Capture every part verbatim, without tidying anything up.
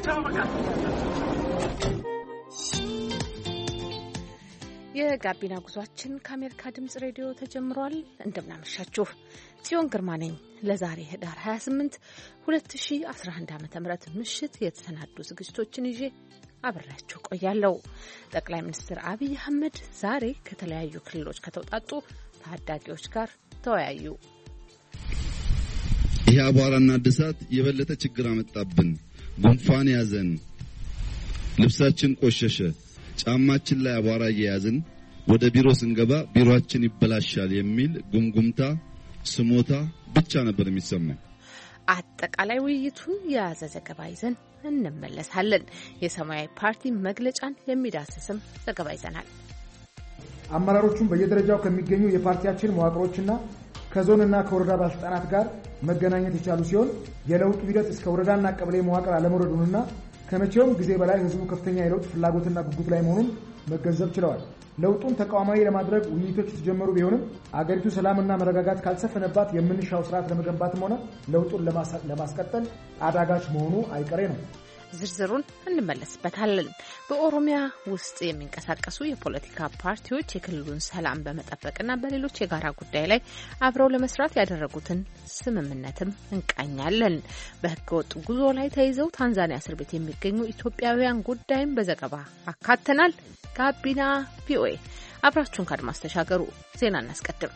የጋቢና ጉዟችን ከአሜሪካ ድምጽ ሬዲዮ ተጀምሯል። እንደምናመሻችሁ ጽዮን ግርማ ነኝ። ለዛሬ ህዳር ሃያ ስምንት ሁለት ሺህ አስራ አንድ ዓመተ ምህረት ምሽት የተሰናዱ ዝግጅቶችን ይዤ አብሬያችሁ ቆያለሁ። ጠቅላይ ሚኒስትር አብይ አህመድ ዛሬ ከተለያዩ ክልሎች ከተውጣጡ ታዳጊዎች ጋር ተወያዩ። ይህ አቧራና እድሳት የበለጠ ችግር አመጣብን። ጉንፋን ያዘን፣ ልብሳችን ቆሸሸ፣ ጫማችን ላይ አቧራ እየያዝን ወደ ቢሮ ስንገባ ቢሮአችን ይበላሻል የሚል ጉምጉምታ ስሞታ ብቻ ነበር የሚሰማው። አጠቃላይ ውይይቱን የያዘ ዘገባ ይዘን እንመለሳለን። የሰማያዊ ፓርቲ መግለጫን የሚዳስስም ዘገባ ይዘናል። አመራሮቹም በየደረጃው ከሚገኙ የፓርቲያችን መዋቅሮችና ከዞንና ከወረዳ ባለስልጣናት ጋር መገናኘት የቻሉ ሲሆን የለውጡ ሂደት እስከ ወረዳና ቀበሌ መዋቅር አለመውረዱንና ከመቼውም ጊዜ በላይ ህዝቡ ከፍተኛ የለውጥ ፍላጎትና ጉጉት ላይ መሆኑን መገንዘብ ችለዋል። ለውጡን ተቋማዊ ለማድረግ ውይይቶች የተጀመሩ ቢሆንም አገሪቱ ሰላምና መረጋጋት ካልሰፈነባት የምንሻው ስርዓት ለመገንባትም ሆነ ለውጡን ለማስቀጠል አዳጋች መሆኑ አይቀሬ ነው። ዝርዝሩን እንመለስበታለን። በኦሮሚያ ውስጥ የሚንቀሳቀሱ የፖለቲካ ፓርቲዎች የክልሉን ሰላም በመጠበቅና በሌሎች የጋራ ጉዳይ ላይ አብረው ለመስራት ያደረጉትን ስምምነትም እንቃኛለን። በህገወጥ ጉዞ ላይ ተይዘው ታንዛኒያ እስር ቤት የሚገኙ ኢትዮጵያውያን ጉዳይም በዘገባ አካተናል። ጋቢና ቪኦኤ አብራችሁን ከአድማስ ተሻገሩ። ዜና እናስቀድም።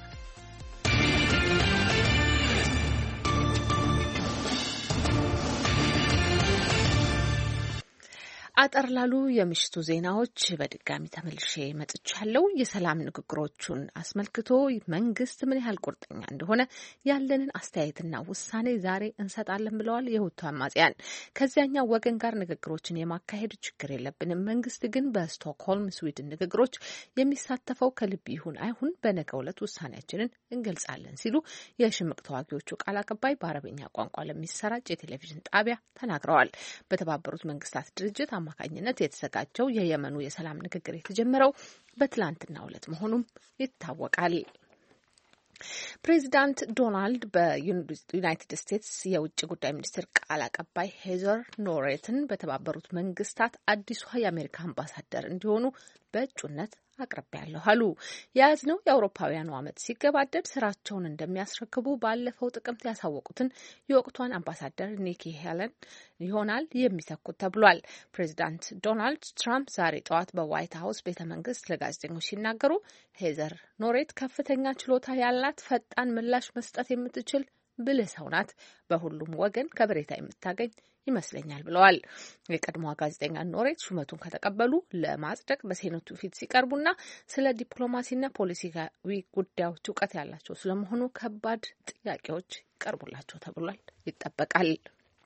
አጠር ላሉ የምሽቱ ዜናዎች በድጋሚ ተመልሼ መጥቻለሁ። የሰላም ንግግሮቹን አስመልክቶ መንግስት ምን ያህል ቁርጠኛ እንደሆነ ያለንን አስተያየትና ውሳኔ ዛሬ እንሰጣለን ብለዋል የሁቱ አማጽያን። ከዚያኛው ወገን ጋር ንግግሮችን የማካሄድ ችግር የለብንም፣ መንግስት ግን በስቶክሆልም ስዊድን ንግግሮች የሚሳተፈው ከልብ ይሁን አይሁን በነገው ዕለት ውሳኔያችንን እንገልጻለን ሲሉ የሽምቅ ተዋጊዎቹ ቃል አቀባይ በአረብኛ ቋንቋ ለሚሰራጭ የቴሌቪዥን ጣቢያ ተናግረዋል። በተባበሩት መንግስታት ድርጅት አማካኝነት የተዘጋጀው የየመኑ የሰላም ንግግር የተጀመረው በትላንትናው ዕለት መሆኑም ይታወቃል። ፕሬዚዳንት ዶናልድ በዩናይትድ ስቴትስ የውጭ ጉዳይ ሚኒስትር ቃል አቀባይ ሄዘር ኖሬትን በተባበሩት መንግስታት አዲሷ የአሜሪካ አምባሳደር እንዲሆኑ በእጩነት አቅርቤያለሁ አሉ። የያዝነው የአውሮፓውያኑ ዓመት ሲገባደድ ስራቸውን እንደሚያስረክቡ ባለፈው ጥቅምት ያሳወቁትን የወቅቷን አምባሳደር ኒኪ ሄለን ይሆናል የሚተኩት ተብሏል። ፕሬዚዳንት ዶናልድ ትራምፕ ዛሬ ጠዋት በዋይት ሀውስ ቤተ መንግስት ለጋዜጠኞች ሲናገሩ ሄዘር ኖሬት ከፍተኛ ችሎታ ያላት፣ ፈጣን ምላሽ መስጠት የምትችል ብልህ ሰው ናት፣ በሁሉም ወገን ከበሬታ የምታገኝ ይመስለኛል ብለዋል። የቀድሞዋ ጋዜጠኛ ኖሬት ሹመቱን ከተቀበሉ ለማጽደቅ በሴኔቱ ፊት ሲቀርቡና ስለ ዲፕሎማሲና ፖለቲካዊ ጉዳዮች እውቀት ያላቸው ስለመሆኑ ከባድ ጥያቄዎች ይቀርቡላቸው ተብሏል ይጠበቃል።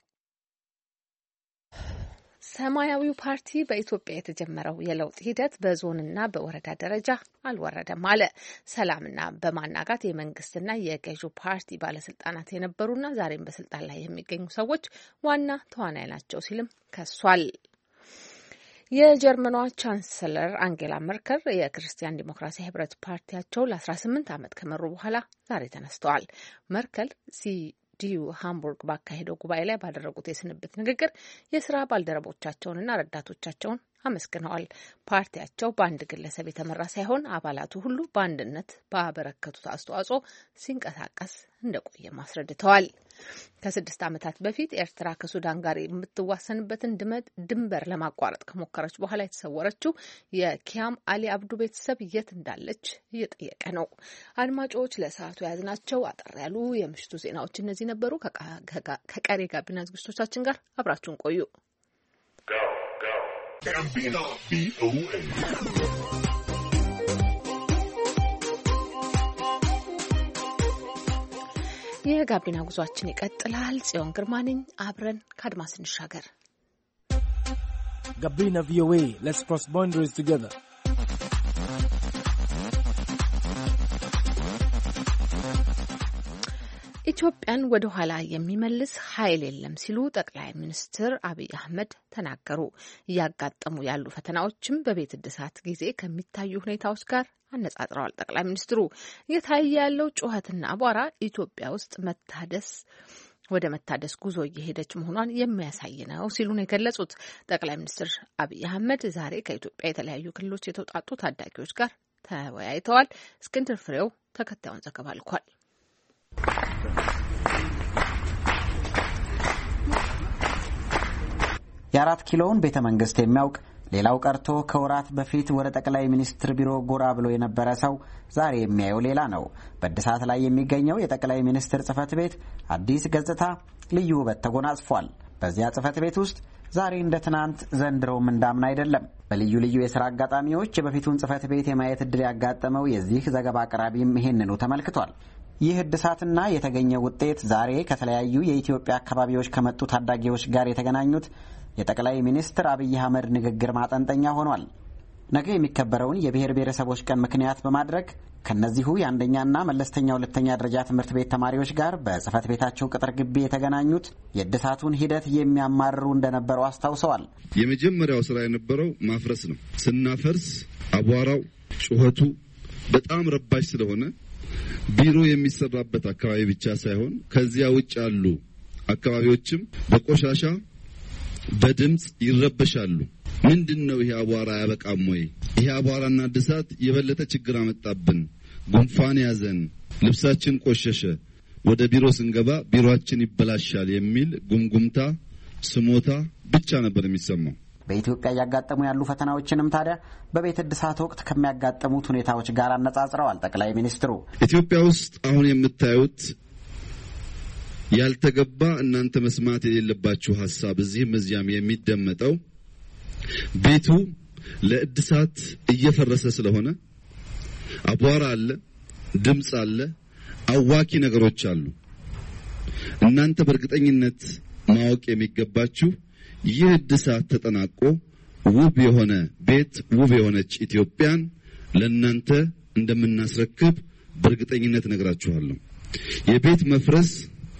ሰማያዊው ፓርቲ በኢትዮጵያ የተጀመረው የለውጥ ሂደት በዞንና በወረዳ ደረጃ አልወረደም አለ። ሰላምና በማናጋት የመንግስትና የገዢው ፓርቲ ባለስልጣናት የነበሩና ዛሬም በስልጣን ላይ የሚገኙ ሰዎች ዋና ተዋናይ ናቸው ሲልም ከሷል። የጀርመኗ ቻንስለር አንጌላ መርከል የክርስቲያን ዲሞክራሲ ህብረት ፓርቲያቸው ለአስራ ስምንት ዓመት ከመሩ በኋላ ዛሬ ተነስተዋል። መርከል ሲ ዲዩ ሃምቡርግ ባካሄደው ጉባኤ ላይ ባደረጉት የስንብት ንግግር የስራ ባልደረቦቻቸውንና ረዳቶቻቸውን አመስግነዋል። ፓርቲያቸው በአንድ ግለሰብ የተመራ ሳይሆን አባላቱ ሁሉ በአንድነት ባበረከቱት አስተዋጽኦ ሲንቀሳቀስ እንደቆየም አስረድተዋል። ከስድስት ዓመታት በፊት ኤርትራ ከሱዳን ጋር የምትዋሰንበትን ድንበር ለማቋረጥ ከሞከረች በኋላ የተሰወረችው የኪያም አሊ አብዱ ቤተሰብ የት እንዳለች እየጠየቀ ነው። አድማጮች፣ ለሰዓቱ የያዝናቸው አጠር ያሉ የምሽቱ ዜናዎች እነዚህ ነበሩ። ከቀሪ ጋቢና ዝግጅቶቻችን ጋር አብራችሁን ቆዩ። የጋቢና ጉዟችን ይቀጥላል። ጽዮን ግርማ ነኝ። አብረን ከአድማስ እንሻገር። ጋቢና ቪኦኤ let's cross boundaries together. ኢትዮጵያን ወደ ኋላ የሚመልስ ኃይል የለም ሲሉ ጠቅላይ ሚኒስትር አብይ አህመድ ተናገሩ። እያጋጠሙ ያሉ ፈተናዎችም በቤት እድሳት ጊዜ ከሚታዩ ሁኔታዎች ጋር አነጻጽረዋል። ጠቅላይ ሚኒስትሩ እየታየ ያለው ጩኸትና አቧራ ኢትዮጵያ ውስጥ መታደስ ወደ መታደስ ጉዞ እየሄደች መሆኗን የሚያሳይ ነው ሲሉ ነው የገለጹት። ጠቅላይ ሚኒስትር አብይ አህመድ ዛሬ ከኢትዮጵያ የተለያዩ ክልሎች የተውጣጡ ታዳጊዎች ጋር ተወያይተዋል። እስክንድር ፍሬው ተከታዩን ዘገባ ልኳል። የአራት ኪሎውን ቤተ መንግስት የሚያውቅ ሌላው ቀርቶ ከወራት በፊት ወደ ጠቅላይ ሚኒስትር ቢሮ ጎራ ብሎ የነበረ ሰው ዛሬ የሚያየው ሌላ ነው። በእድሳት ላይ የሚገኘው የጠቅላይ ሚኒስትር ጽህፈት ቤት አዲስ ገጽታ ልዩ ውበት ተጎናጽፏል። በዚያ ጽህፈት ቤት ውስጥ ዛሬ እንደ ትናንት ዘንድሮም እንዳምና አይደለም። በልዩ ልዩ የሥራ አጋጣሚዎች የበፊቱን ጽህፈት ቤት የማየት ዕድል ያጋጠመው የዚህ ዘገባ አቅራቢም ይህንኑ ተመልክቷል። ይህ እድሳትና የተገኘው ውጤት ዛሬ ከተለያዩ የኢትዮጵያ አካባቢዎች ከመጡ ታዳጊዎች ጋር የተገናኙት የጠቅላይ ሚኒስትር አብይ አህመድ ንግግር ማጠንጠኛ ሆኗል። ነገ የሚከበረውን የብሔር ብሔረሰቦች ቀን ምክንያት በማድረግ ከነዚሁ የአንደኛና መለስተኛ ሁለተኛ ደረጃ ትምህርት ቤት ተማሪዎች ጋር በጽህፈት ቤታቸው ቅጥር ግቢ የተገናኙት የእድሳቱን ሂደት የሚያማርሩ እንደነበሩ አስታውሰዋል። የመጀመሪያው ስራ የነበረው ማፍረስ ነው። ስናፈርስ አቧራው፣ ጩኸቱ በጣም ረባሽ ስለሆነ ቢሮ የሚሰራበት አካባቢ ብቻ ሳይሆን ከዚያ ውጭ ያሉ አካባቢዎችም በቆሻሻ በድምጽ ይረበሻሉ። ምንድነው ይሄ አቧራ ያበቃም ወይ? ይሄ አቧራና እድሳት የበለጠ ችግር አመጣብን፣ ጉንፋን ያዘን፣ ልብሳችን ቆሸሸ፣ ወደ ቢሮ ስንገባ ቢሮአችን ይበላሻል የሚል ጉምጉምታ፣ ስሞታ ብቻ ነበር የሚሰማው። በኢትዮጵያ ያጋጠሙ ያሉ ፈተናዎችንም ታዲያ በቤት እድሳት ወቅት ከሚያጋጥሙት ሁኔታዎች ጋር አነጻጽረዋል ጠቅላይ ሚኒስትሩ። ኢትዮጵያ ውስጥ አሁን የምታዩት ያልተገባ እናንተ መስማት የሌለባችሁ ሐሳብ እዚህም እዚያም የሚደመጠው ቤቱ ለእድሳት እየፈረሰ ስለሆነ አቧራ አለ፣ ድምጽ አለ፣ አዋኪ ነገሮች አሉ። እናንተ በእርግጠኝነት ማወቅ የሚገባችሁ ይህ እድሳት ተጠናቆ ውብ የሆነ ቤት፣ ውብ የሆነች ኢትዮጵያን ለእናንተ እንደምናስረክብ በእርግጠኝነት ነግራችኋለሁ። የቤት መፍረስ፣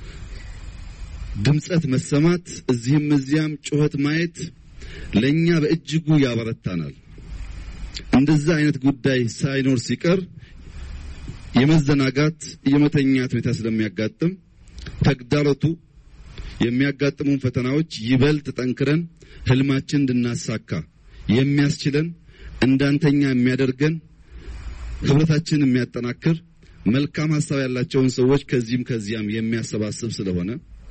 ድምጸት መሰማት፣ እዚህም እዚያም ጩኸት ማየት ለኛ በእጅጉ ያበረታናል። እንደዛ አይነት ጉዳይ ሳይኖር ሲቀር የመዘናጋት የመተኛት ሁኔታ ስለሚያጋጥም ተግዳሮቱ የሚያጋጥሙን ፈተናዎች ይበልጥ ጠንክረን ህልማችን እንድናሳካ የሚያስችለን እንዳንተኛ የሚያደርገን ህብረታችንን የሚያጠናክር መልካም ሐሳብ ያላቸውን ሰዎች ከዚህም ከዚያም የሚያሰባስብ ስለሆነ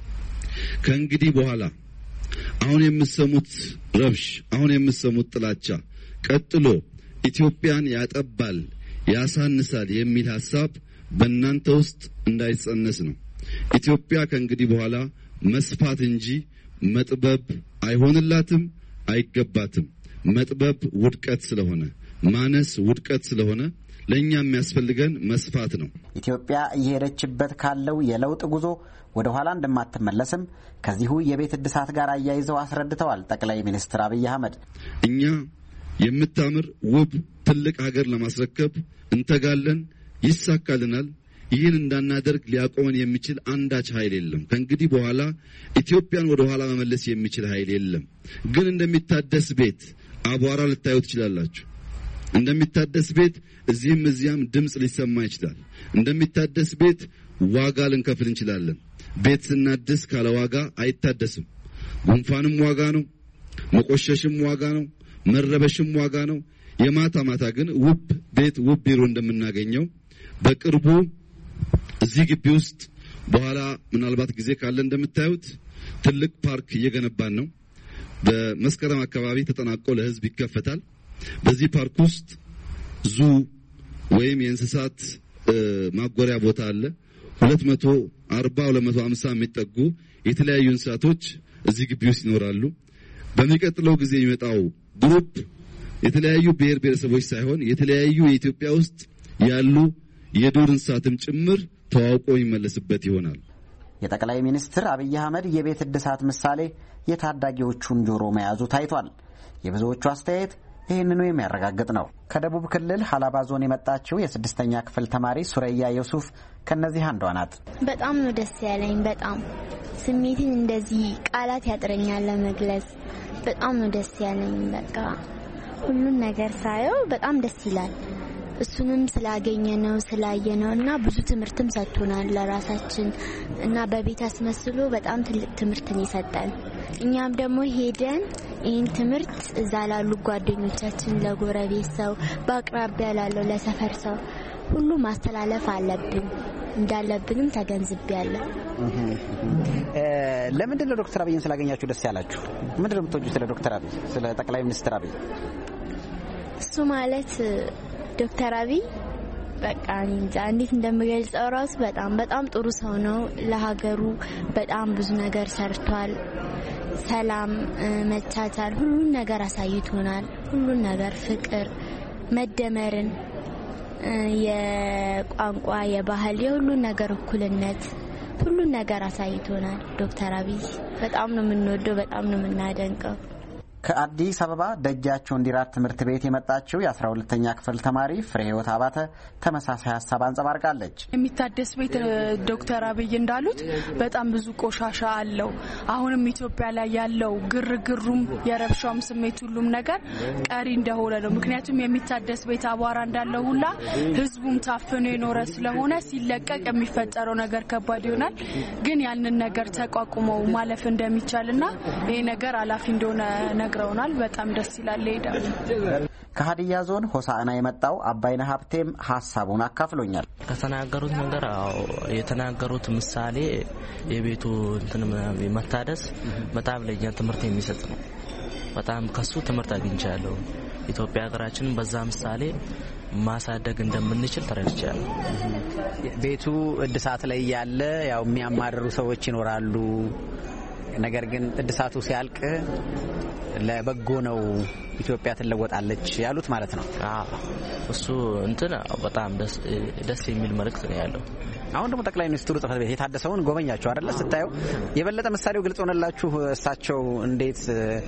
ከእንግዲህ በኋላ አሁን የምትሰሙት ረብሽ፣ አሁን የምትሰሙት ጥላቻ ቀጥሎ ኢትዮጵያን ያጠባል፣ ያሳንሳል የሚል ሐሳብ በእናንተ ውስጥ እንዳይጸነስ ነው። ኢትዮጵያ ከእንግዲህ በኋላ መስፋት እንጂ መጥበብ አይሆንላትም፣ አይገባትም። መጥበብ ውድቀት ስለሆነ፣ ማነስ ውድቀት ስለሆነ ለኛ የሚያስፈልገን መስፋት ነው። ኢትዮጵያ እየሄደችበት ካለው የለውጥ ጉዞ ወደ ኋላ እንደማትመለስም ከዚሁ የቤት እድሳት ጋር አያይዘው አስረድተዋል ጠቅላይ ሚኒስትር አብይ አህመድ። እኛ የምታምር ውብ ትልቅ ሀገር ለማስረከብ እንተጋለን፣ ይሳካልናል። ይህን እንዳናደርግ ሊያቆመን የሚችል አንዳች ኃይል የለም። ከእንግዲህ በኋላ ኢትዮጵያን ወደ ኋላ መመለስ የሚችል ኃይል የለም። ግን እንደሚታደስ ቤት አቧራ ልታዩ ትችላላችሁ። እንደሚታደስ ቤት እዚህም እዚያም ድምጽ ሊሰማ ይችላል። እንደሚታደስ ቤት ዋጋ ልንከፍል እንችላለን። ቤት ስናድስ ካለ ዋጋ አይታደስም። ጉንፋንም ዋጋ ነው፣ መቆሸሽም ዋጋ ነው፣ መረበሽም ዋጋ ነው። የማታ ማታ ግን ውብ ቤት ውብ ቢሮ እንደምናገኘው በቅርቡ እዚህ ግቢ ውስጥ በኋላ ምናልባት ጊዜ ካለ እንደምታዩት ትልቅ ፓርክ እየገነባን ነው። በመስከረም አካባቢ ተጠናቆ ለህዝብ ይከፈታል። በዚህ ፓርክ ውስጥ ዙ ወይም የእንስሳት ማጎሪያ ቦታ አለ። ሁለት መቶ አርባ ሁለት መቶ ሃምሳ የሚጠጉ የተለያዩ እንስሳቶች እዚህ ግቢ ውስጥ ይኖራሉ። በሚቀጥለው ጊዜ የሚመጣው ግሩፕ የተለያዩ ብሔር ብሔረሰቦች ሳይሆን የተለያዩ የኢትዮጵያ ውስጥ ያሉ የዱር እንስሳትም ጭምር ተዋውቆ ይመለስበት ይሆናል። የጠቅላይ ሚኒስትር አብይ አህመድ የቤት እድሳት ምሳሌ የታዳጊዎቹን ጆሮ መያዙ ታይቷል። የብዙዎቹ አስተያየት ይህንኑ የሚያረጋግጥ ነው። ከደቡብ ክልል ሀላባ ዞን የመጣችው የስድስተኛ ክፍል ተማሪ ሱረያ ዩሱፍ ከነዚህ አንዷ ናት። በጣም ነው ደስ ያለኝ። በጣም ስሜትን እንደዚህ ቃላት ያጥረኛል ለመግለጽ። በጣም ነው ደስ ያለኝ። በቃ ሁሉን ነገር ሳየው በጣም ደስ ይላል። እሱንም ስላገኘነው ስላየነውና ብዙ ትምህርትም ሰጥቶናል ለራሳችን እና በቤት አስመስሎ በጣም ትልቅ ትምህርትን ይሰጣል። እኛም ደግሞ ሄደን ይህን ትምህርት እዛ ላሉ ጓደኞቻችን፣ ለጎረቤት ሰው፣ በአቅራቢያ ላለው ለሰፈር ሰው ሁሉ ማስተላለፍ አለብን እንዳለብንም ተገንዝቤያለሁ። ለምንድን ነው ዶክተር አብይን ስላገኛችሁ ደስ ያላችሁ? ምንድን ነው የምትወጁ ስለ ዶክተር አብይ ስለ ጠቅላይ ሚኒስትር አብይ? እሱ ማለት ዶክተር አብይ በቃ እንጃ እንዴት እንደምገልጸው ራሱ በጣም በጣም ጥሩ ሰው ነው። ለሀገሩ በጣም ብዙ ነገር ሰርቷል። ሰላም፣ መቻቻል፣ ሁሉን ነገር አሳይቶናል። ሁሉን ነገር ፍቅር፣ መደመርን፣ የቋንቋ፣ የባህል፣ የሁሉን ነገር እኩልነት፣ ሁሉን ነገር አሳይቶናል። ዶክተር አብይ በጣም ነው የምንወደው፣ በጣም ነው የምናደንቀው። ከአዲስ አበባ ደጃቸው እንዲራት ትምህርት ቤት የመጣችው የአስራ ሁለተኛ ክፍል ተማሪ ፍሬህይወት አባተ ተመሳሳይ ሀሳብ አንጸባርቃለች። የሚታደስ ቤት ዶክተር አብይ እንዳሉት በጣም ብዙ ቆሻሻ አለው። አሁንም ኢትዮጵያ ላይ ያለው ግርግሩም የረብሻውም ስሜት ሁሉም ነገር ቀሪ እንደሆነ ነው። ምክንያቱም የሚታደስ ቤት አቧራ እንዳለው ሁላ ህዝቡም ታፍኖ የኖረ ስለሆነ ሲለቀቅ የሚፈጠረው ነገር ከባድ ይሆናል። ግን ያንን ነገር ተቋቁመው ማለፍ እንደሚቻልና ይሄ ነገር አላፊ እንደሆነ ነግረውናል። በጣም ደስ ይላል። ሄዳል ከሀዲያ ዞን ሆሳዕና የመጣው አባይነ ሀብቴም ሀሳቡን አካፍሎኛል። ከተናገሩት ነገር የተናገሩት ምሳሌ የቤቱ እንትን መታደስ በጣም ለኛ ትምህርት የሚሰጥ ነው። በጣም ከሱ ትምህርት አግኝቻለሁ። ኢትዮጵያ ሀገራችን በዛ ምሳሌ ማሳደግ እንደምንችል ተረድቻለሁ። ቤቱ እድሳት ላይ ያለ ያው የሚያማርሩ ሰዎች ይኖራሉ። ነገር ግን እድሳቱ ሲያልቅ ለበጎ ነው፣ ኢትዮጵያ ትለወጣለች ያሉት ማለት ነው። አዎ እሱ እንትን በጣም ደስ ደስ የሚል መልእክት ነው ያለው። አሁን ደግሞ ጠቅላይ ሚኒስትሩ ጽፈት ቤት የታደሰውን ጎበኛችሁ አይደለ? ስታዩ የበለጠ ምሳሌው ግልጽ ሆነላችሁ። እሳቸው እንዴት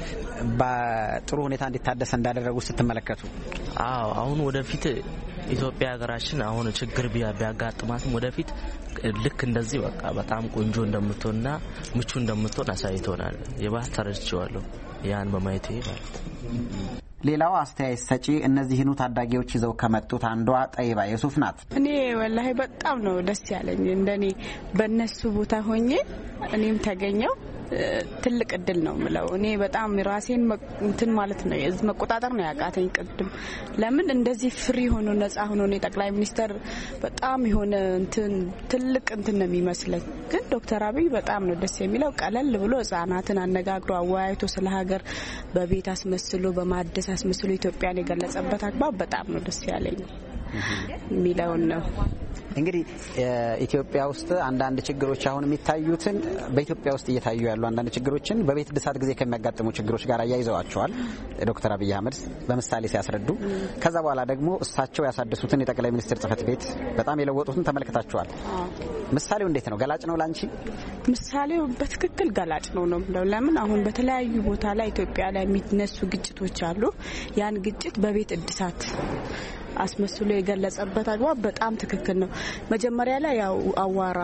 በጥሩ ሁኔታ እንዲታደሰ እንዳደረጉ ስትመለከቱ። አዎ አሁን ወደፊት ኢትዮጵያ ሀገራችን አሁን ችግር ቢያጋጥማትም ወደፊት ልክ እንደዚህ በቃ በጣም ቆንጆ እንደምትሆንና ምቹ እንደምትሆን አሳይቶናል። የባህር ተረድቼዋለሁ ያን በማየቴ ማለት። ሌላው አስተያየት ሰጪ እነዚህኑ ታዳጊዎች ይዘው ከመጡት አንዷ ጠይባ ዩሱፍ ናት። እኔ ወላሂ በጣም ነው ደስ ያለኝ። እንደኔ በእነሱ ቦታ ሆኜ እኔም ተገኘው ትልቅ እድል ነው ምለው። እኔ በጣም ራሴን እንትን ማለት ነው እዝ መቆጣጠር ነው ያቃተኝ ቅድም። ለምን እንደዚህ ፍሪ ሆኖ ነፃ ሆኖ ነው ጠቅላይ ሚኒስተር በጣም የሆነ እንትን ትልቅ እንትን ነው የሚመስለኝ። ግን ዶክተር አብይ በጣም ነው ደስ የሚለው። ቀለል ብሎ ህጻናትን አነጋግሮ አወያይቶ ስለ ሀገር በቤት አስመስሎ በማደስ አስመስሎ ኢትዮጵያን የገለጸበት አግባብ በጣም ነው ደስ ያለኝ የሚለው ነው። እንግዲህ ኢትዮጵያ ውስጥ አንዳንድ ችግሮች አሁን የሚታዩትን በኢትዮጵያ ውስጥ እየታዩ ያሉ አንዳንድ ችግሮችን በቤት እድሳት ጊዜ ከሚያጋጥሙ ችግሮች ጋር አያይዘዋቸዋል ዶክተር አብይ አህመድ በምሳሌ ሲያስረዱ። ከዛ በኋላ ደግሞ እሳቸው ያሳደሱትን የጠቅላይ ሚኒስትር ጽፈት ቤት በጣም የለወጡትን ተመልክታችኋል። ምሳሌው እንዴት ነው? ገላጭ ነው ላንቺ? ምሳሌው በትክክል ገላጭ ነው ነው ብለው ለምን አሁን በተለያዩ ቦታ ላይ ኢትዮጵያ ላይ የሚነሱ ግጭቶች አሉ። ያን ግጭት በቤት እድሳት አስመስሎ የገለጸበት አግባብ በጣም ትክክል ነው። መጀመሪያ ላይ ያው አዋራ፣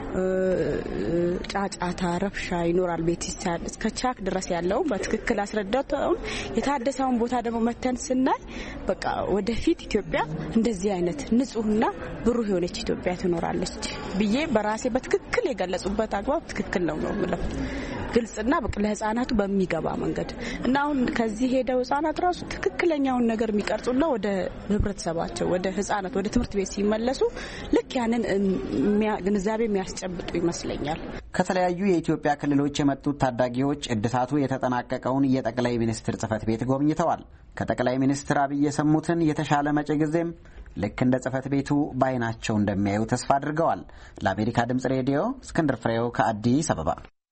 ጫጫታ፣ ረብሻ ይኖራል ቤት ሲሳል እስከ ቻክ ድረስ ያለው በትክክል አስረዳተው። የታደሰውን ቦታ ደግሞ መተን ስናይ በቃ ወደፊት ኢትዮጵያ እንደዚህ አይነት ንጹህና ብሩህ የሆነች ኢትዮጵያ ትኖራለች ብዬ በራሴ በትክክል የገለጹበት አግባብ ትክክል ነው ነው ማለት ግልጽና በቃ ለህፃናቱ በሚገባ መንገድ እና አሁን ከዚህ ሄደው ህፃናት ራሱ ትክክለኛውን ነገር የሚቀርጹና ወደ ህብረተሰባቸው ወደ ህፃናት ወደ ትምህርት ቤት ሲመለሱ ልክ ያንን ግንዛቤ የሚያስጨብጡ ይመስለኛል። ከተለያዩ የኢትዮጵያ ክልሎች የመጡት ታዳጊዎች እድሳቱ የተጠናቀቀውን የጠቅላይ ሚኒስትር ጽፈት ቤት ጎብኝተዋል። ከጠቅላይ ሚኒስትር አብይ የሰሙትን የተሻለ መጪ ጊዜም ልክ እንደ ጽፈት ቤቱ ባይናቸው እንደሚያዩ ተስፋ አድርገዋል። ለአሜሪካ ድምጽ ሬዲዮ እስክንድር ፍሬው ከአዲስ አበባ።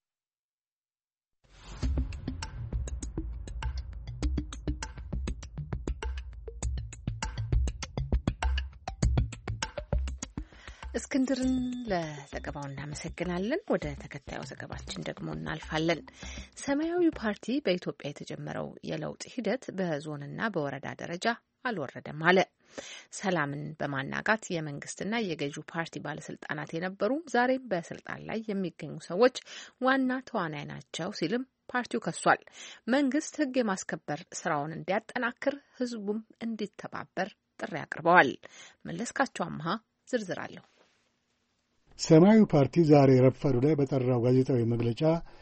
እስክንድርን ለዘገባው እናመሰግናለን። ወደ ተከታዩ ዘገባችን ደግሞ እናልፋለን። ሰማያዊ ፓርቲ በኢትዮጵያ የተጀመረው የለውጥ ሂደት በዞንና በወረዳ ደረጃ አልወረደም አለ። ሰላምን በማናጋት የመንግስትና የገዢው ፓርቲ ባለስልጣናት የነበሩ ዛሬም በስልጣን ላይ የሚገኙ ሰዎች ዋና ተዋናይ ናቸው ሲልም ፓርቲው ከሷል። መንግስት ሕግ የማስከበር ስራውን እንዲያጠናክር ህዝቡም እንዲተባበር ጥሪ አቅርበዋል። መለስካቸው አምሃ ዝርዝር አለው። ሰማያዊ ፓርቲ ዛሬ ረፋዱ ላይ በጠራው ጋዜጣዊ መግለጫ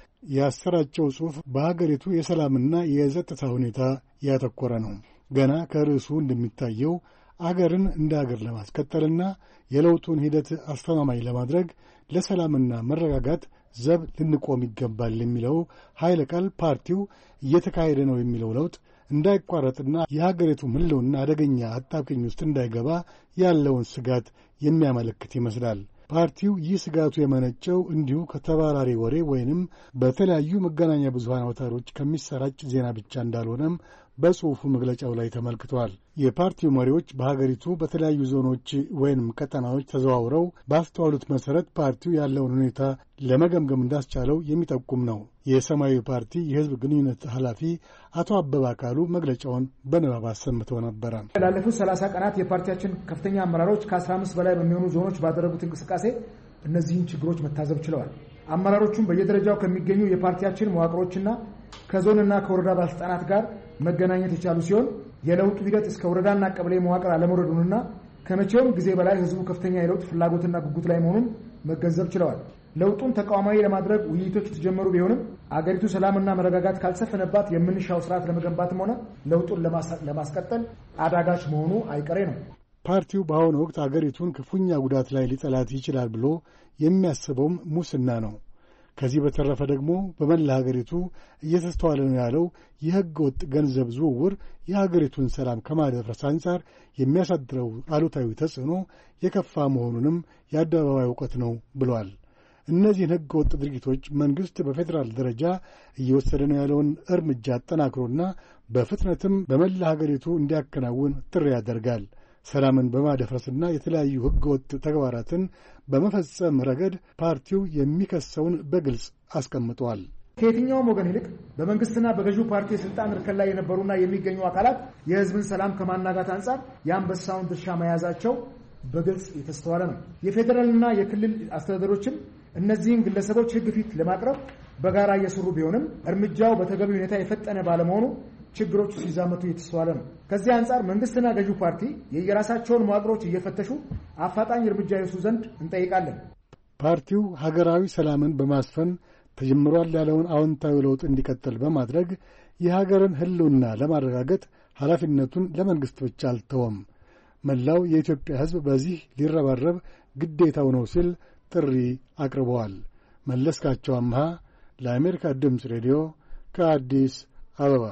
ያሰራጨው ጽሑፍ በሀገሪቱ የሰላምና የጸጥታ ሁኔታ ያተኮረ ነው። ገና ከርዕሱ እንደሚታየው አገርን እንደ አገር ለማስቀጠልና የለውጡን ሂደት አስተማማኝ ለማድረግ ለሰላምና መረጋጋት ዘብ ልንቆም ይገባል የሚለው ኃይለ ቃል ፓርቲው እየተካሄደ ነው የሚለው ለውጥ እንዳይቋረጥና የሀገሪቱ ሕልውና አደገኛ አጣብቂኝ ውስጥ እንዳይገባ ያለውን ስጋት የሚያመለክት ይመስላል። ፓርቲው ይህ ስጋቱ የመነጨው እንዲሁ ከተባራሪ ወሬ ወይንም በተለያዩ መገናኛ ብዙሃን አውታሮች ከሚሰራጭ ዜና ብቻ እንዳልሆነም በጽሑፉ መግለጫው ላይ ተመልክቷል። የፓርቲው መሪዎች በሀገሪቱ በተለያዩ ዞኖች ወይንም ቀጠናዎች ተዘዋውረው ባስተዋሉት መሠረት ፓርቲው ያለውን ሁኔታ ለመገምገም እንዳስቻለው የሚጠቁም ነው። የሰማያዊ ፓርቲ የሕዝብ ግንኙነት ኃላፊ አቶ አበባ አካሉ መግለጫውን በንባብ አሰምተው ነበረ። ላለፉት ሰላሳ ቀናት የፓርቲያችን ከፍተኛ አመራሮች ከአስራ አምስት በላይ በሚሆኑ ዞኖች ባደረጉት እንቅስቃሴ እነዚህን ችግሮች መታዘብ ችለዋል። አመራሮቹም በየደረጃው ከሚገኙ የፓርቲያችን መዋቅሮችና ከዞንና ከወረዳ ባለስልጣናት ጋር መገናኘት የቻሉ ሲሆን የለውጡ ሂደት እስከ ወረዳና ቀበሌ መዋቅር አለመውረዱንና ከመቼውም ጊዜ በላይ ህዝቡ ከፍተኛ የለውጥ ፍላጎትና ጉጉት ላይ መሆኑን መገንዘብ ችለዋል። ለውጡን ተቋማዊ ለማድረግ ውይይቶች የተጀመሩ ቢሆንም አገሪቱ ሰላምና መረጋጋት ካልሰፈነባት የምንሻው ስርዓት ለመገንባትም ሆነ ለውጡን ለማስቀጠል አዳጋች መሆኑ አይቀሬ ነው። ፓርቲው በአሁኑ ወቅት አገሪቱን ክፉኛ ጉዳት ላይ ሊጠላት ይችላል ብሎ የሚያስበውም ሙስና ነው። ከዚህ በተረፈ ደግሞ በመላ ሀገሪቱ እየተስተዋለ ነው ያለው የሕገ ወጥ ገንዘብ ዝውውር የሀገሪቱን ሰላም ከማደፍረስ አንጻር የሚያሳድረው አሉታዊ ተጽዕኖ የከፋ መሆኑንም የአደባባይ እውቀት ነው ብሏል። እነዚህን ሕገ ወጥ ድርጊቶች መንግሥት በፌዴራል ደረጃ እየወሰደ ነው ያለውን እርምጃ አጠናክሮና በፍጥነትም በመላ ሀገሪቱ እንዲያከናውን ጥሪ ያደርጋል። ሰላምን በማደፍረስና የተለያዩ ሕገወጥ ተግባራትን በመፈጸም ረገድ ፓርቲው የሚከሰውን በግልጽ አስቀምጧል። ከየትኛውም ወገን ይልቅ በመንግስትና በገዢው ፓርቲ የስልጣን እርከን ላይ የነበሩና የሚገኙ አካላት የህዝብን ሰላም ከማናጋት አንጻር የአንበሳውን ድርሻ መያዛቸው በግልጽ የተስተዋለ ነው። የፌዴራልና የክልል አስተዳደሮችም እነዚህን ግለሰቦች ሕግ ፊት ለማቅረብ በጋራ እየሰሩ ቢሆንም እርምጃው በተገቢ ሁኔታ የፈጠነ ባለመሆኑ ችግሮቹ ሲዛመቱ የተስተዋለ ነው። ከዚህ አንጻር መንግስትና ገዢው ፓርቲ የየራሳቸውን መዋቅሮች እየፈተሹ አፋጣኝ እርምጃ ይወስዱ ዘንድ እንጠይቃለን። ፓርቲው ሀገራዊ ሰላምን በማስፈን ተጀምሯል ያለውን አዎንታዊ ለውጥ እንዲቀጥል በማድረግ የሀገርን ሕልውና ለማረጋገጥ ኃላፊነቱን ለመንግስት ብቻ አልተወም፣ መላው የኢትዮጵያ ሕዝብ በዚህ ሊረባረብ ግዴታው ነው ሲል ጥሪ አቅርበዋል። መለስካቸው አምሃ ለአሜሪካ ድምፅ ሬዲዮ ከአዲስ አበባ።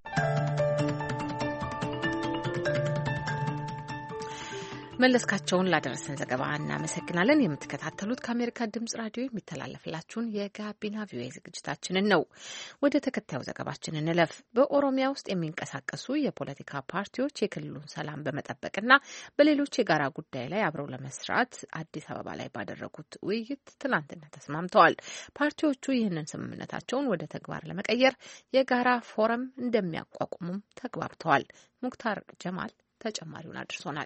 መለስካቸውን ላደረሰን ዘገባ እናመሰግናለን። የምትከታተሉት ከአሜሪካ ድምጽ ራዲዮ የሚተላለፍላችሁን የጋቢና ቪኦኤ ዝግጅታችንን ነው። ወደ ተከታዩ ዘገባችን እንለፍ። በኦሮሚያ ውስጥ የሚንቀሳቀሱ የፖለቲካ ፓርቲዎች የክልሉን ሰላም በመጠበቅና በሌሎች የጋራ ጉዳይ ላይ አብረው ለመስራት አዲስ አበባ ላይ ባደረጉት ውይይት ትናንትና ተስማምተዋል። ፓርቲዎቹ ይህንን ስምምነታቸውን ወደ ተግባር ለመቀየር የጋራ ፎረም እንደሚያቋቁሙም ተግባብተዋል። ሙክታር ጀማል ተጨማሪውን አድርሶናል።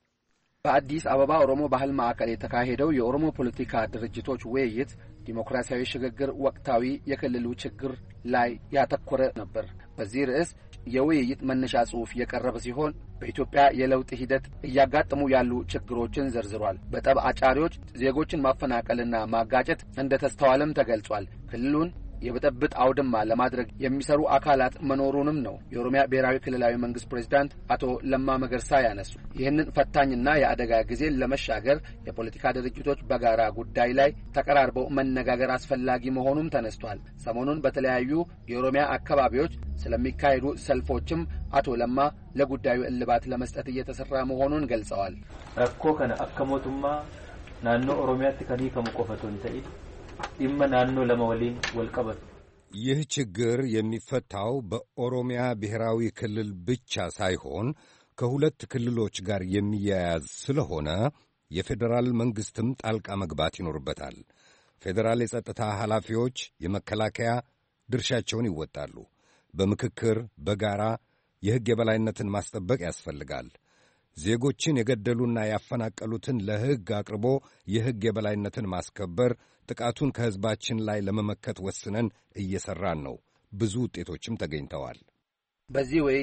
በአዲስ አበባ ኦሮሞ ባህል ማዕከል የተካሄደው የኦሮሞ ፖለቲካ ድርጅቶች ውይይት ዲሞክራሲያዊ ሽግግር ወቅታዊ የክልሉ ችግር ላይ ያተኮረ ነበር። በዚህ ርዕስ የውይይት መነሻ ጽሑፍ የቀረበ ሲሆን በኢትዮጵያ የለውጥ ሂደት እያጋጠሙ ያሉ ችግሮችን ዘርዝሯል። በጠብ አጫሪዎች ዜጎችን ማፈናቀልና ማጋጨት እንደተስተዋለም ተገልጿል። ክልሉን የብጥብጥ አውድማ ለማድረግ የሚሰሩ አካላት መኖሩንም ነው የኦሮሚያ ብሔራዊ ክልላዊ መንግስት ፕሬዝዳንት አቶ ለማ መገርሳ ያነሱ። ይህንን ፈታኝና የአደጋ ጊዜ ለመሻገር የፖለቲካ ድርጅቶች በጋራ ጉዳይ ላይ ተቀራርበው መነጋገር አስፈላጊ መሆኑም ተነስቷል። ሰሞኑን በተለያዩ የኦሮሚያ አካባቢዎች ስለሚካሄዱ ሰልፎችም አቶ ለማ ለጉዳዩ እልባት ለመስጠት እየተሰራ መሆኑን ገልጸዋል። ረኮ ከነ አከሞቱማ ናኖ ኦሮሚያት ከኒ ከመቆፈቶን ተይ ኢመ ናኖ ለመወሊን ወልቀበት ይህ ችግር የሚፈታው በኦሮሚያ ብሔራዊ ክልል ብቻ ሳይሆን ከሁለት ክልሎች ጋር የሚያያዝ ስለሆነ የፌዴራል መንግስትም ጣልቃ መግባት ይኖርበታል። ፌዴራል የጸጥታ ኃላፊዎች፣ የመከላከያ ድርሻቸውን ይወጣሉ። በምክክር በጋራ የሕግ የበላይነትን ማስጠበቅ ያስፈልጋል። ዜጎችን የገደሉና ያፈናቀሉትን ለሕግ አቅርቦ የሕግ የበላይነትን ማስከበር፣ ጥቃቱን ከሕዝባችን ላይ ለመመከት ወስነን እየሠራን ነው። ብዙ ውጤቶችም ተገኝተዋል። በዚህ ውይይት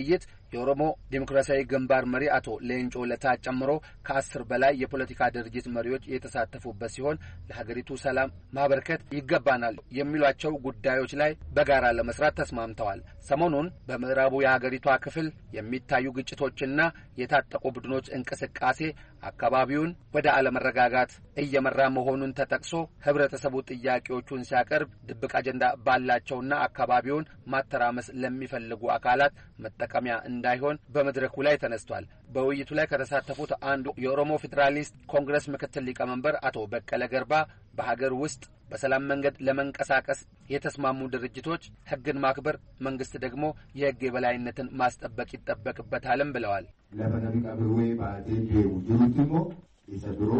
የኦሮሞ ዲሞክራሲያዊ ግንባር መሪ አቶ ሌንጮ ለታ ጨምሮ ከአስር በላይ የፖለቲካ ድርጅት መሪዎች የተሳተፉበት ሲሆን ለሀገሪቱ ሰላም ማበርከት ይገባናል የሚሏቸው ጉዳዮች ላይ በጋራ ለመስራት ተስማምተዋል። ሰሞኑን በምዕራቡ የሀገሪቷ ክፍል የሚታዩ ግጭቶችና የታጠቁ ቡድኖች እንቅስቃሴ አካባቢውን ወደ አለመረጋጋት እየመራ መሆኑን ተጠቅሶ ህብረተሰቡ ጥያቄዎቹን ሲያቀርብ ድብቅ አጀንዳ ባላቸውና አካባቢውን ማተራመስ ለሚፈልጉ አካላት መጠቀሚያ እንዳይሆን በመድረኩ ላይ ተነስቷል። በውይይቱ ላይ ከተሳተፉት አንዱ የኦሮሞ ፌዴራሊስት ኮንግረስ ምክትል ሊቀመንበር አቶ በቀለ ገርባ በሀገር ውስጥ በሰላም መንገድ ለመንቀሳቀስ የተስማሙ ድርጅቶች ህግን ማክበር፣ መንግስት ደግሞ የህግ የበላይነትን ማስጠበቅ ይጠበቅበታልም ብለዋል። ለፈነቢ ቀብዌ ባቴ ጁሩቲሞ ይሰድሮ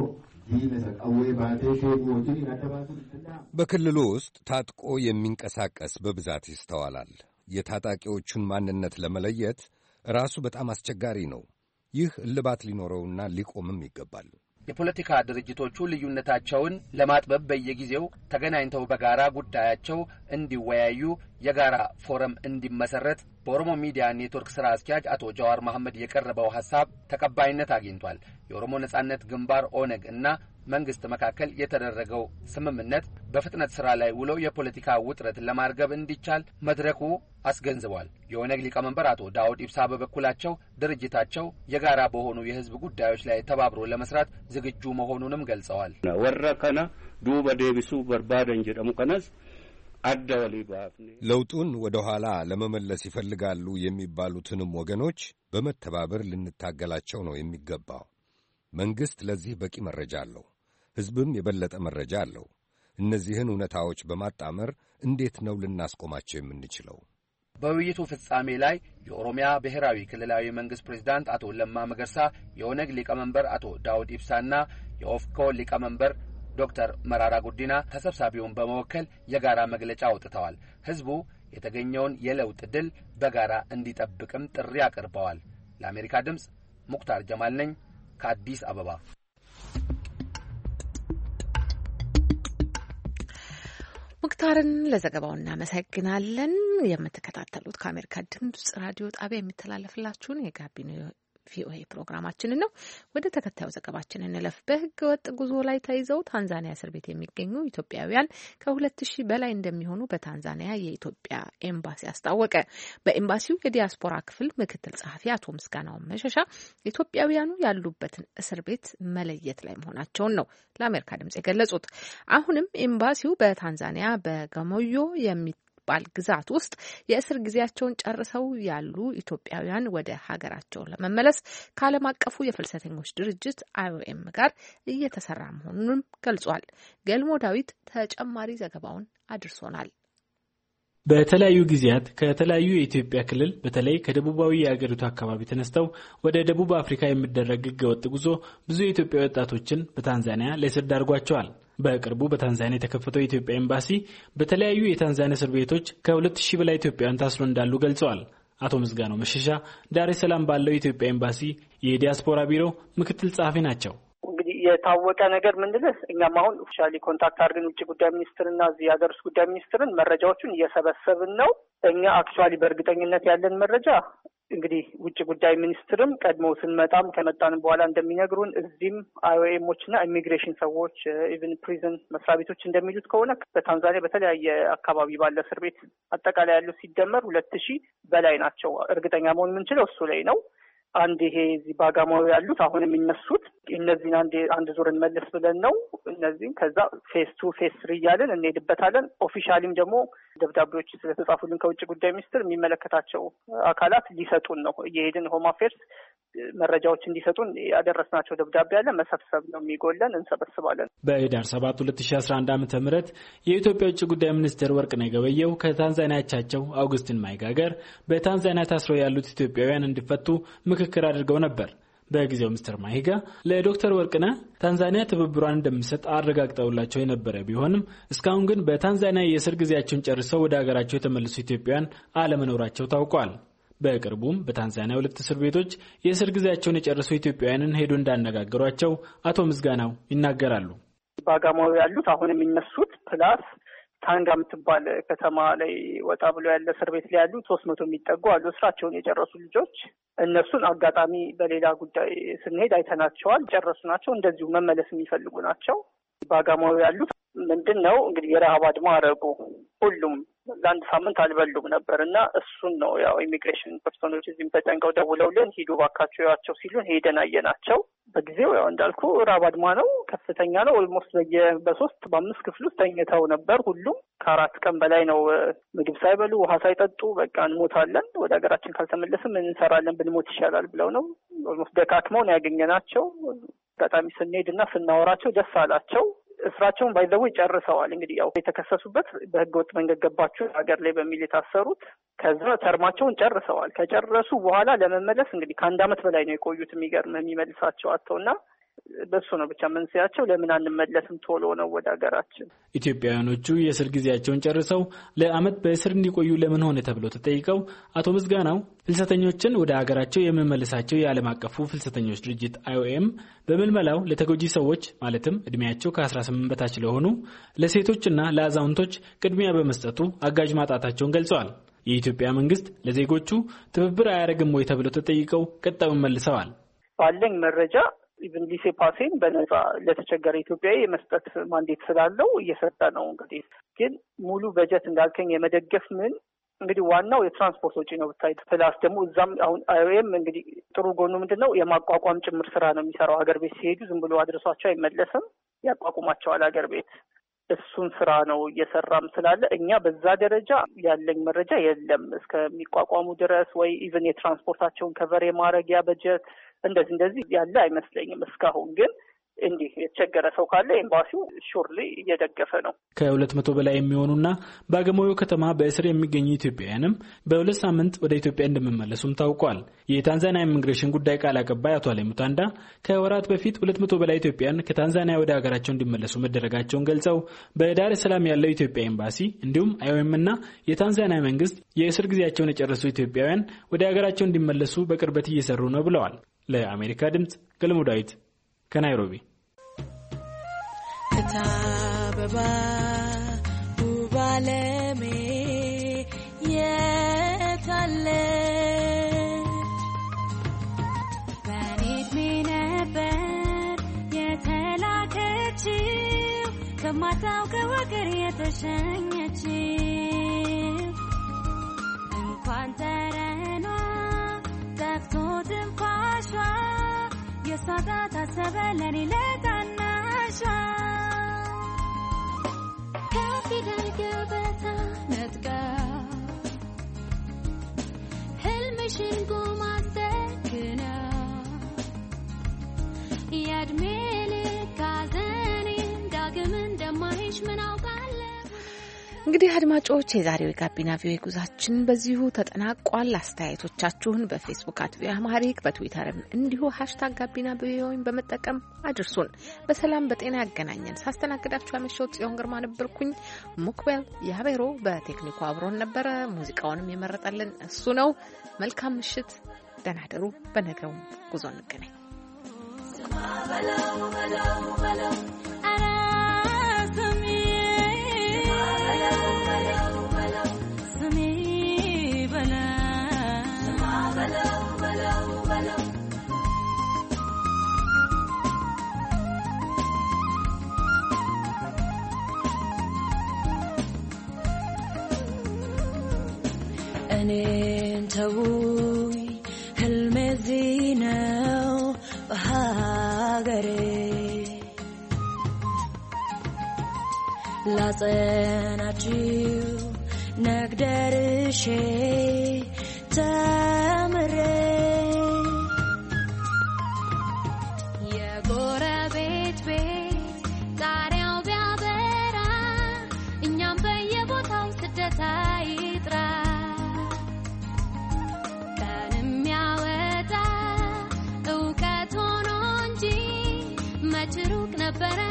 ዲነሰቀዌ ባቴ ሸጎችን ያደባቱ በክልሉ ውስጥ ታጥቆ የሚንቀሳቀስ በብዛት ይስተዋላል። የታጣቂዎቹን ማንነት ለመለየት ራሱ በጣም አስቸጋሪ ነው። ይህ እልባት ሊኖረውና ሊቆምም ይገባል። የፖለቲካ ድርጅቶቹ ልዩነታቸውን ለማጥበብ በየጊዜው ተገናኝተው በጋራ ጉዳያቸው እንዲወያዩ የጋራ ፎረም እንዲመሰረት በኦሮሞ ሚዲያ ኔትወርክ ስራ አስኪያጅ አቶ ጃዋር መሐመድ የቀረበው ሐሳብ ተቀባይነት አግኝቷል። የኦሮሞ ነጻነት ግንባር ኦነግ እና መንግስት መካከል የተደረገው ስምምነት በፍጥነት ስራ ላይ ውሎ የፖለቲካ ውጥረት ለማርገብ እንዲቻል መድረኩ አስገንዝቧል። የኦነግ ሊቀመንበር አቶ ዳውድ ኢብሳ በበኩላቸው ድርጅታቸው የጋራ በሆኑ የህዝብ ጉዳዮች ላይ ተባብሮ ለመስራት ዝግጁ መሆኑንም ገልጸዋል። ወረከና ዱበ ዴቢሱ በርባደን ጀደሙ ከነስ አዳወሊ ባፍኒ ለውጡን ወደ ኋላ ለመመለስ ይፈልጋሉ የሚባሉትንም ወገኖች በመተባበር ልንታገላቸው ነው የሚገባው። መንግስት ለዚህ በቂ መረጃ አለው። ህዝብም የበለጠ መረጃ አለው። እነዚህን እውነታዎች በማጣመር እንዴት ነው ልናስቆማቸው የምንችለው? በውይይቱ ፍጻሜ ላይ የኦሮሚያ ብሔራዊ ክልላዊ መንግስት ፕሬዝዳንት አቶ ለማ መገርሳ፣ የኦነግ ሊቀመንበር አቶ ዳውድ ኢብሳና የኦፍኮ ሊቀመንበር ዶክተር መራራ ጉዲና ተሰብሳቢውን በመወከል የጋራ መግለጫ አውጥተዋል። ህዝቡ የተገኘውን የለውጥ ድል በጋራ እንዲጠብቅም ጥሪ አቅርበዋል። ለአሜሪካ ድምጽ ሙክታር ጀማል ነኝ ከአዲስ አበባ። ሙክታርን ለዘገባው እናመሰግናለን። የምትከታተሉት ከአሜሪካ ድምጽ ራዲዮ ጣቢያ የሚተላለፍላችሁን የጋቢና ቪኦኤ ፕሮግራማችንን ነው። ወደ ተከታዩ ዘገባችን እንለፍ። በህገ ወጥ ጉዞ ላይ ተይዘው ታንዛኒያ እስር ቤት የሚገኙ ኢትዮጵያውያን ከሁለት ሺህ በላይ እንደሚሆኑ በታንዛኒያ የኢትዮጵያ ኤምባሲ አስታወቀ። በኤምባሲው የዲያስፖራ ክፍል ምክትል ጸሐፊ አቶ ምስጋናው መሸሻ ኢትዮጵያውያኑ ያሉበትን እስር ቤት መለየት ላይ መሆናቸውን ነው ለአሜሪካ ድምጽ የገለጹት። አሁንም ኤምባሲው በታንዛኒያ በጋሞዮ የሚ ባል ግዛት ውስጥ የእስር ጊዜያቸውን ጨርሰው ያሉ ኢትዮጵያውያን ወደ ሀገራቸው ለመመለስ ከዓለም አቀፉ የፍልሰተኞች ድርጅት አይኦኤም ጋር እየተሰራ መሆኑንም ገልጿል። ገልሞ ዳዊት ተጨማሪ ዘገባውን አድርሶናል። በተለያዩ ጊዜያት ከተለያዩ የኢትዮጵያ ክልል በተለይ ከደቡባዊ የአገሪቱ አካባቢ ተነስተው ወደ ደቡብ አፍሪካ የሚደረግ ህገወጥ ጉዞ ብዙ የኢትዮጵያ ወጣቶችን በታንዛኒያ ለእስር ዳርጓቸዋል። በቅርቡ በታንዛኒያ የተከፈተው የኢትዮጵያ ኤምባሲ በተለያዩ የታንዛኒያ እስር ቤቶች ከሁለት ሺህ በላይ ኢትዮጵያውያን ታስሮ እንዳሉ ገልጸዋል። አቶ ምስጋናው መሸሻ ዳሬ ሰላም ባለው የኢትዮጵያ ኤምባሲ የዲያስፖራ ቢሮ ምክትል ጸሐፊ ናቸው። እንግዲህ የታወቀ ነገር ምንድነው? እኛም አሁን ኦፊሻሊ ኮንታክት አድርገን ውጭ ጉዳይ ሚኒስትርና እዚህ የሀገር ውስጥ ጉዳይ ሚኒስትርን መረጃዎቹን እየሰበሰብን ነው። እኛ አክቹዋሊ በእርግጠኝነት ያለን መረጃ እንግዲህ ውጭ ጉዳይ ሚኒስትርም ቀድሞ ስንመጣም ከመጣን በኋላ እንደሚነግሩን እዚህም አይኦኤሞችና ኢሚግሬሽን ሰዎች ኢቭን ፕሪዝን መስሪያ ቤቶች እንደሚሉት ከሆነ በታንዛኒያ በተለያየ አካባቢ ባለ እስር ቤት አጠቃላይ ያለው ሲደመር ሁለት ሺህ በላይ ናቸው። እርግጠኛ መሆን የምንችለው እሱ ላይ ነው። አንድ ይሄ እዚህ ባጋማው ያሉት አሁን የሚነሱት እነዚህን አንድ አንድ ዙር እንመልስ ብለን ነው። እነዚህን ከዛ ፌስ ቱ ፌስ ትሪ እያለን እንሄድበታለን። ኦፊሻሊም ደግሞ ደብዳቤዎች ስለተጻፉልን ከውጭ ጉዳይ ሚኒስትር የሚመለከታቸው አካላት ሊሰጡን ነው እየሄድን ሆም አፌርስ መረጃዎች እንዲሰጡን ያደረስናቸው ደብዳቤ አለ። መሰብሰብ ነው የሚጎለን፣ እንሰበስባለን። በህዳር ሰባት ሁለት ሺህ አስራ አንድ ዓመተ ምህረት የኢትዮጵያ ውጭ ጉዳይ ሚኒስትር ወርቅነህ ገበየሁ ከታንዛኒያ አቻቸው አውግስቲን ማይጋገር በታንዛኒያ ታስረው ያሉት ኢትዮጵያውያን እንዲፈቱ ምክክር አድርገው ነበር። በጊዜው ሚስተር ማይጋ ለዶክተር ወርቅነህ ታንዛኒያ ትብብሯን እንደምትሰጥ አረጋግጠውላቸው የነበረ ቢሆንም እስካሁን ግን በታንዛኒያ የእስር ጊዜያቸውን ጨርሰው ወደ ሀገራቸው የተመለሱ ኢትዮጵያውያን አለመኖራቸው ታውቋል። በቅርቡም በታንዛኒያ ሁለት እስር ቤቶች የእስር ጊዜያቸውን የጨረሱ ኢትዮጵያውያንን ሄዶ እንዳነጋገሯቸው አቶ ምስጋናው ይናገራሉ። ባጋማው ያሉት አሁን የሚነሱት ፕላስ ታንጋ የምትባል ከተማ ላይ ወጣ ብሎ ያለ እስር ቤት ላይ ያሉ ሶስት መቶ የሚጠጉ አሉ ስራቸውን የጨረሱ ልጆች። እነሱን አጋጣሚ በሌላ ጉዳይ ስንሄድ አይተናቸዋል። ጨረሱ ናቸው። እንደዚሁ መመለስ የሚፈልጉ ናቸው። ባጋማው ያሉት ምንድን ነው እንግዲህ የረሃብ አድማ አረጉ። ሁሉም ለአንድ ሳምንት አልበሉም ነበር እና እሱን ነው ያው ኢሚግሬሽን ፐርሶኖች እዚህም ተጨንቀው ደውለውልን ሂዱ ባካቸው ያቸው ሲሉን ሄደን አየናቸው። በጊዜው ያው እንዳልኩ ረሃብ አድማ ነው፣ ከፍተኛ ነው። ኦልሞስት በየ በሶስት በአምስት ክፍል ውስጥ ተኝተው ነበር። ሁሉም ከአራት ቀን በላይ ነው ምግብ ሳይበሉ ውሃ ሳይጠጡ በቃ እንሞታለን፣ ወደ ሀገራችን ካልተመለስን ምን እንሰራለን፣ ብንሞት ይሻላል ብለው ነው ኦልሞስት ደካክመው ነው ያገኘናቸው። አጋጣሚ ስንሄድ እና ስናወራቸው ደስ አላቸው። እስራቸውን ባይዘው ጨርሰዋል። እንግዲህ ያው የተከሰሱበት በህገወጥ መንገድ ገባችሁ ሀገር ላይ በሚል የታሰሩት ከዛ ተርማቸውን ጨርሰዋል። ከጨረሱ በኋላ ለመመለስ እንግዲህ ከአንድ አመት በላይ ነው የቆዩት። የሚገርም የሚመልሳቸው አጥተውና በሱ ነው ብቻ መንስያቸው ለምን አንመለስም ቶሎ ነው ወደ ሀገራችን። ኢትዮጵያውያኖቹ የእስር ጊዜያቸውን ጨርሰው ለአመት በእስር እንዲቆዩ ለምን ሆነ ተብለው ተጠይቀው አቶ ምስጋናው ፍልሰተኞችን ወደ ሀገራቸው የሚመልሳቸው የዓለም አቀፉ ፍልሰተኞች ድርጅት አይ ኦ ኤም በምልመላው ለተጎጂ ሰዎች ማለትም እድሜያቸው ከአስራ ስምንት በታች ለሆኑ ለሴቶችና ለአዛውንቶች ቅድሚያ በመስጠቱ አጋዥ ማጣታቸውን ገልጸዋል። የኢትዮጵያ መንግስት ለዜጎቹ ትብብር አያደርግም ወይ ተብለው ተጠይቀው ቀጣዩን መልሰዋል። ባለኝ መረጃ ኢቭን ሊሴ ፓሴን በነጻ ለተቸገረ ኢትዮጵያዊ የመስጠት ማንዴት ስላለው እየሰጠ ነው። እንግዲህ ግን ሙሉ በጀት እንዳልከኝ የመደገፍ ምን እንግዲህ ዋናው የትራንስፖርት ወጪ ነው ብታይ። ፕላስ ደግሞ እዛም አሁን አይ ኦ ኤም እንግዲህ ጥሩ ጎኑ ምንድነው የማቋቋም ጭምር ስራ ነው የሚሰራው። ሀገር ቤት ሲሄዱ ዝም ብሎ አድርሷቸው አይመለስም፣ ያቋቁማቸዋል ሀገር ቤት። እሱን ስራ ነው እየሰራም ስላለ እኛ በዛ ደረጃ ያለኝ መረጃ የለም እስከሚቋቋሙ ድረስ ወይ ኢቭን የትራንስፖርታቸውን ከቨር የማድረጊያ በጀት እንደዚህ እንደዚህ ያለ አይመስለኝም እስካሁን። ግን እንዲህ የተቸገረ ሰው ካለ ኤምባሲው ሹርሊ እየደገፈ ነው። ከሁለት መቶ በላይ የሚሆኑና በአገሞዮ ከተማ በእስር የሚገኙ ኢትዮጵያውያንም በሁለት ሳምንት ወደ ኢትዮጵያ እንደሚመለሱም ታውቋል። የታንዛኒያ ኢሚግሬሽን ጉዳይ ቃል አቀባይ አቶ አለሙ ታንዳ ከወራት በፊት ሁለት መቶ በላይ ኢትዮጵያውያን ከታንዛኒያ ወደ ሀገራቸው እንዲመለሱ መደረጋቸውን ገልጸው በዳር ሰላም ያለው ኢትዮጵያ ኤምባሲ እንዲሁም አይ ኦ ኤም እና የታንዛኒያ መንግስት የእስር ጊዜያቸውን የጨረሱ ኢትዮጵያውያን ወደ ሀገራቸው እንዲመለሱ በቅርበት እየሰሩ ነው ብለዋል። ለአሜሪካ ድምጽ ገልሞ ዳዊት ከናይሮቢ። ከታበባ ውባለሜ የታለ በኔት ነበር የተላከችው ከማታውቀው ሀገር የተሸኘችው እንኳን ተረኗ ጠፍቶ ትንፋሿ የሳታ ታሰበ ለኔ ለታናሿ ከፊደል ገበታ ነጥቃ ህልምሽን ጉማ ሰክና የእድሜ ልክ ሐዘኔን ዳግም እንደማይሽ ምን አውቃለሁ። እንግዲህ አድማጮች የዛሬው የጋቢና ቪኦኤ ጉዟችን በዚሁ ተጠናቋል። አስተያየቶቻችሁን በፌስቡክ አት ቪኦኤ አማሪክ በትዊተርም እንዲሁ ሃሽታግ ጋቢና ቪኦኤን በመጠቀም አድርሱን። በሰላም በጤና ያገናኘን። ሳስተናግዳችሁ ያመሸሁት ጽዮን ግርማ ነበርኩኝ። ሙክቤል ያቤሮ በቴክኒኩ አብሮን ነበረ። ሙዚቃውንም የመረጠልን እሱ ነው። መልካም ምሽት፣ ደህና ደሩ። በነገው ጉዞ እንገናኝ። እኔን ተውኝ ህልሜ እዚህ ነው በሀገሬ ላጸናችሁ ነግደርሼ ተምሬ የጎረቤት ቤት ጣሪያው ቢያበራ እኛም በየቦታው ስደት አይጥራ ቀን የሚያወጣ እውቀት ሆኖ እንጂ መች ሩቅ ነበረ